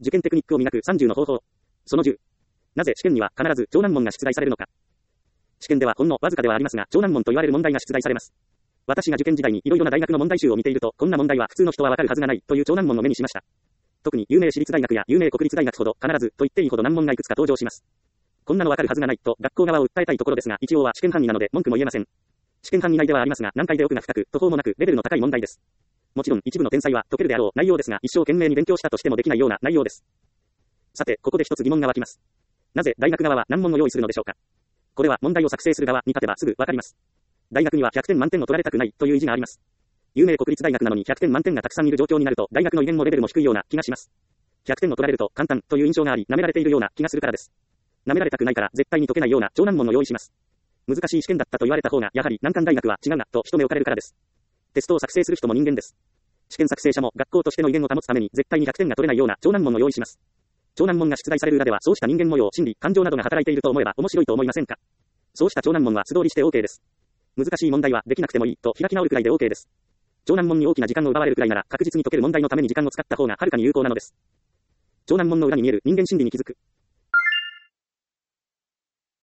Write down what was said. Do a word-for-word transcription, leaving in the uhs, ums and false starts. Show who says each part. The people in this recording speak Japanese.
Speaker 1: 受験テクニックを磨くさんじゅうの方法。そのじゅう。なぜ試験には必ず超難問が出題されるのか。試験ではほんのわずかではありますが、超難問と言われる問題が出題されます。私が受験時代にいろいろな大学の問題集を見ていると、こんな問題は普通の人はわかるはずがないという超難問を目にしました。特に有名私立大学や有名国立大学ほど必ずと言っていいほど難問がいくつか登場します。こんなのわかるはずがないと学校側を訴えたいところですが、一応は試験範囲なので文句も言えません。試験範囲内ではありますが、難解で奥が深く、途方もなくレベルの高い問題です。もちろん一部の天才は解けるであろう内容ですが、一生懸命に勉強したとしてもできないような内容です。さて、ここで一つ疑問が湧きます。なぜ大学側は難問を用意するのでしょうか。これは問題を作成する側に立てばすぐわかります。大学にはひゃくてん満点を取られたくないという意地があります。有名国立大学なのにひゃくてん満点がたくさんいる状況になると、大学の威厳もレベルも低いような気がします。ひゃくてんを取られると簡単という印象があり、舐められているような気がするからです。舐められたくないから絶対に解けないような超難問を用意します。難しい試験だったと言われた方が、やはり難関大学は違うなと一目置かれるからです。テストを作成する人も人間です。試験作成者も学校としての威厳を保つために絶対にひゃくてんが取れないような超難問を用意します。超難問が出題される裏ではそうした人間模様、心理、感情などが働いていると思えば面白いと思いませんか。そうした超難問は素通りして OK です。難しい問題はできなくてもいいと開き直るくらいで OK です。超難問に大きな時間を奪われるくらいなら確実に解ける問題のために時間を使った方がはるかに有効なのです。超難問の裏に見える人間心理に気づく。